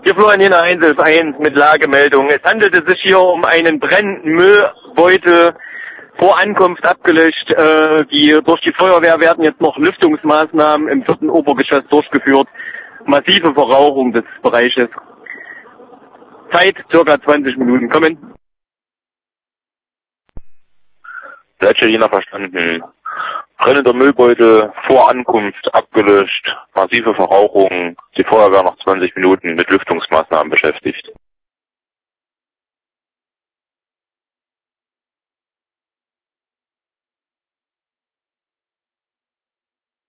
Hier Florian 111 mit Lagemeldung. Es handelte sich hier um einen brennenden Müllbeutel, vor Ankunft abgelöscht. Durch die Feuerwehr werden jetzt noch Lüftungsmaßnahmen im 4. Obergeschoss durchgeführt. Massive Verrauchung des Bereiches. Zeit circa 20 Minuten. Kommen. Leitstelle verstanden. Brennender Müllbeutel, vor Ankunft abgelöscht, massive Verrauchung, die Feuerwehr noch 20 Minuten mit Lüftungsmaßnahmen beschäftigt.